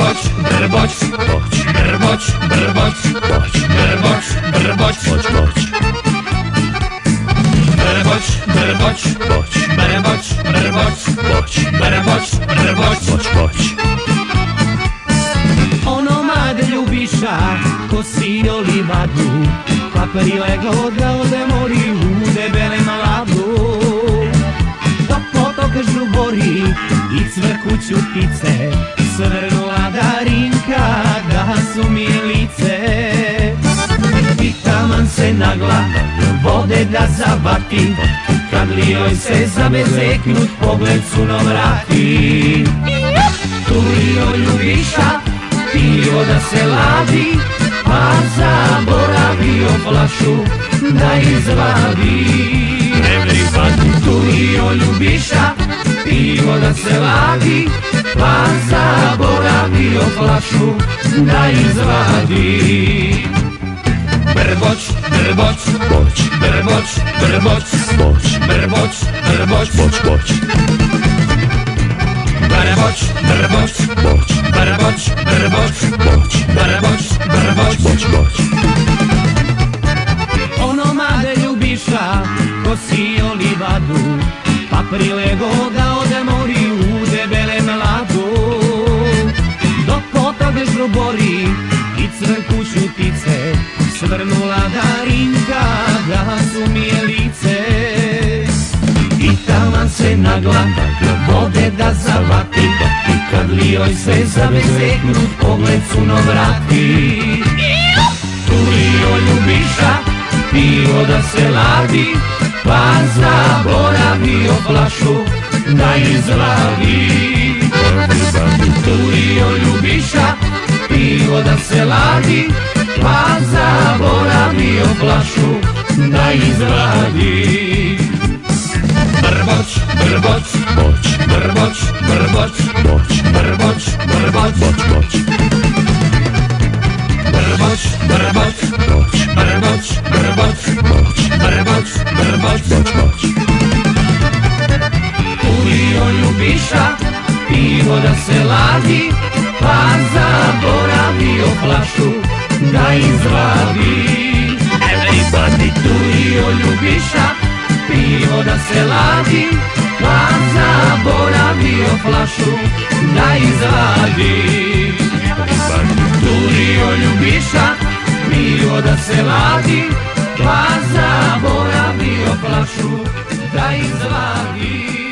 Brboć, brboć, boć, brboć, brboć, boć, brboć, brboć, boć, boć. Brboć, brboć, boć, brboć, brboć, boć, brboć, brboć, boć, boć. Onomad ljubiša, ko si olivadu, pa prileglo da ode mori u debelem ladu. Do potoka žubori i cvrkuću ptice, svrnula Darinka da su mi lice. I taman se nagla vode da zavati, kad li joj se zabezeknut pogled suno vrati. Tu joj ljubiša pivo da se ladi, pa zaboravio flašu da izvadi. Tu joj ljubiša pivo da se ladi, pa zaboravio flašu da izvadi. Brboć, brboć, boć, brboć, brboć, boć, brboć, brboć, boć, boć. Brboć, brboć, boć, brboć, brboć, boć, brboć, brboć, boć, boć. Onomade ljubiša, ko si olivadu, pa prilego da ode mori u debelem ladu. Do potoka žubori i crkuću ptice, svrnula Darinka da su mi lice. I taman se nagla vode da zavati, kad li joj se zabezeknut pogled suno vrati. Tu joj ljubiša pivo da se ladi, pa zaboravio flašu da izvadi. Tu joj ljubiša pivo da se ladi, pa zaboravio flašu da izvadi. Brboć, brboć, boć, brboć, brboć, boć, brboć, brboć, boć, boć. Brboć, brboć, boć, brboć, brboć, boć, brboć, brboć, boć, boć. Urio ljubiša pivo da se ladi, pa zaboravio flašu da izvadi. Everybody, turio ljubiša pivo da se ladi, pa zaboravio flašu da izvadi. Turio ljubiša pivo da se ladi, pa zaboravio flašu da izvadi.